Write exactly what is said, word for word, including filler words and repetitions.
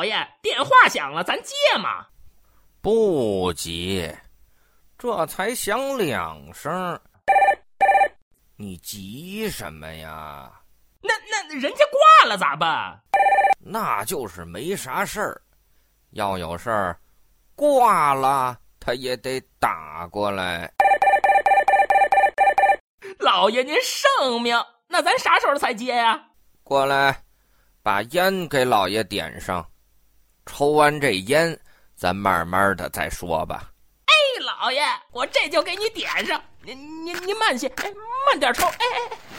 老爷，电话响了，咱接嘛。 不急，这才响两声，你急什么呀？ 那那人家挂了咋办？ 那就是没啥事儿，要有事儿，挂了他也得打过来。 老爷您圣明，那咱啥时候才接呀？ 过来，把烟给老爷点上，抽完这烟，咱慢慢的再说吧。 哎，老爷，我这就给你点上，您您您慢些，哎，慢点抽，哎哎。